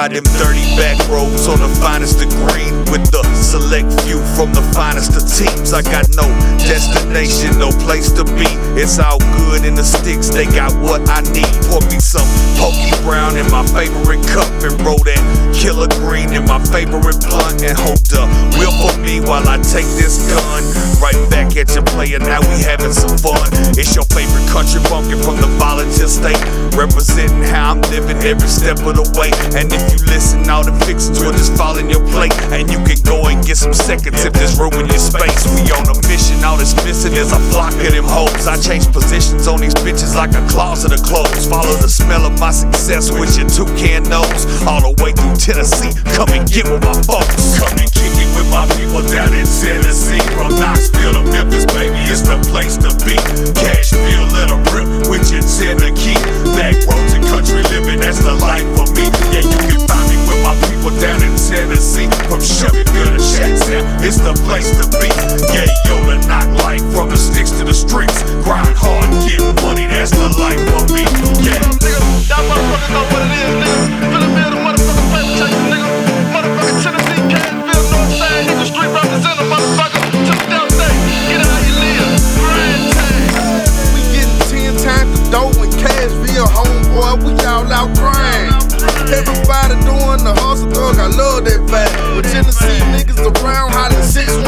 ride them dirty back roads on the finest of green, with the select few from the finest of teams. I got no destination, no place to be. It's all good in the sticks, they got what I need. Pour me some Pokey Brown in my favorite cup, and roll that Killer Green in my favorite blunt, and hold the wheel for me while I take this gun. Right back at you, player, now we having some fun. It's your favorite country bumpkin from the volunteer state, representing how I'm living every step of the way. And if you listen, all the fixings will just fall in your plate, and you can go and get some seconds if there's room in your space. We on a mission, all that's missing is a flock of them hoes. I change positions on these bitches like a closet of clothes. Follow the smell of my success with your toucan nose, all the way through Tennessee. Come and get with my folks. Come and kick it with my people down in Tennessee. From Knoxville to Memphis, baby, it's the place to be. Cashville, let 'em rip with your Tennessee. Back roads and country living, that's the life for me. Yeah, you can find me with my people down in Tennessee. From Shelbyville to Shattown, it's the place to be. Yeah, yo, the knock life from the sticks to the streets. Grind hard, get money, that's the life for me. Yeah. Y'all motherfuckers know what it is, nigga. Fill the middle, motherfucking paper chase, nigga. Motherfucking Tennessee, Cashville, Northside, hit the street representative, motherfucker. To the South State, get out here, live. Grand time. We getting 10 times the dough in Cashville, homeboy. We all out crying. Everybody doing the hustle, thug. I love that fact. With Tennessee niggas around, hollering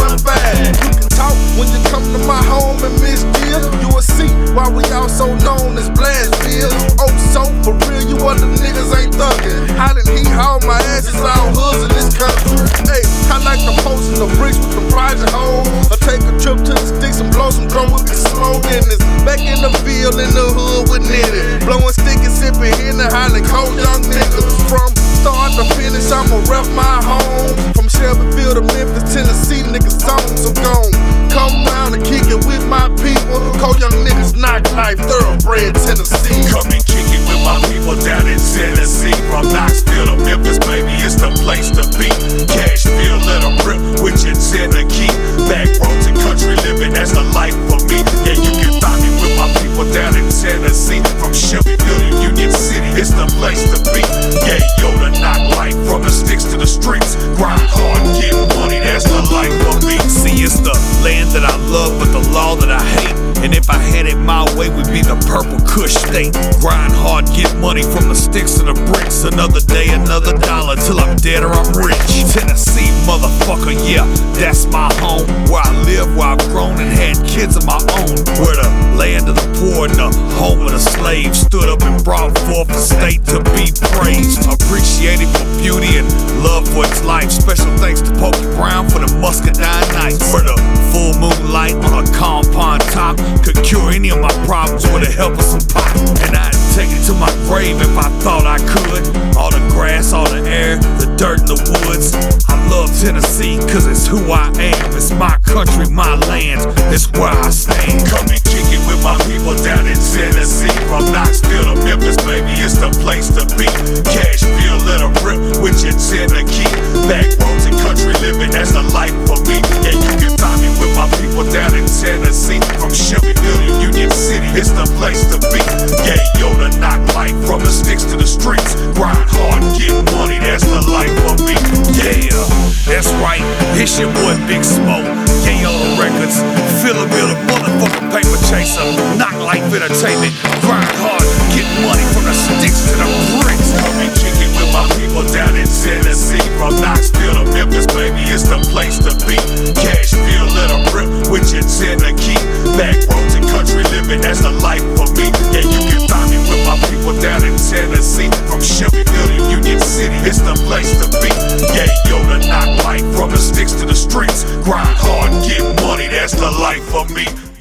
615. You can talk when you come to my home in Miss Gill. You will see why we also known as Blastville. Oh, so for real, you other niggas ain't thuggin'. Hollering hee-haw, my ass is all hoods in this country. Hey, I like to post in the bricks with the project hoes. Or take a trip to the sticks and blow some drum with me slow business. Back in the field, in the hood with knitted. Blowing stick and sipping in the hollering cold young niggas. From start to finish, I'ma rep my home. From Shelbyville to Memphis, Tennessee, niggas on, so gone. Come round and kick it with my people. Cold young niggas, knock life, thoroughbred Tennessee. Come and kick it with my people down in Tennessee. From Knoxville to Memphis, baby, it's the place to be. Cashville, let 'em rip with your Tennessee. Back roads and country living, that's the life for me. Yeah, you can find me with my people down in Tennessee. From Shelbyville to Union City, it's the place to be. Yeah, yo, the knock life from the sticks to the streets. Grind hard, get money, that's the life for me. See, it's the land that I love, but the law that I hate. And if I had it my way, we'd be the purple Kush state. Grind hard, get money from the sticks to the bricks. Another day, another dollar, till I'm dead or I'm rich. Tennessee, motherfucker, yeah, that's my home. Where I live, where I've grown and had kids of my own. Where the land of the poor and the home of the slaves stood up and brought forth a state to be praised. Appreciated for beauty and love for its life. Special thanks to Pokey Brown for the muscadine nights. For the full moonlight on a calm pond top could cure any of my problems with the help of some pop. And I'd take it to my grave if I thought I could. All the grass, all the air, the dirt and the woods. I love Tennessee cause it's who I am. It's my country, my land, it's where I stand. Come and kick it with my people down in Tennessee. From Knoxville to Memphis, baby, it's the place to be. Cashville, let 'em rip with your Tennessee. Back roads and country living, that's the life for me. Yeah, you can find me with my people down in Tennessee. From Shelbyville to Union City, it's the place to be. Yeah, yo, the knock life from the sticks to the streets. Grind hard, get money, that's the life for me. Yeah, that's right, it's your boy Big Smoke. Yeah, Records, Philadelphia, motherfucking paper chaser. Knock life entertainment. Grind hard, get money from the sticks to the bricks. Come and kick it with my people down in Tennessee. From Knoxville to Memphis, baby, it's the place to be. Cashville, let 'em rip with your Tennessee. Back roads and country living, that's the life for me. Yeah, you can find me with my people down in Tennessee. From Shelbyville to Union City, it's the place to be. Yeah, yo, the knock life from the sticks to the streets. Grind hard, get money, that's the life for me.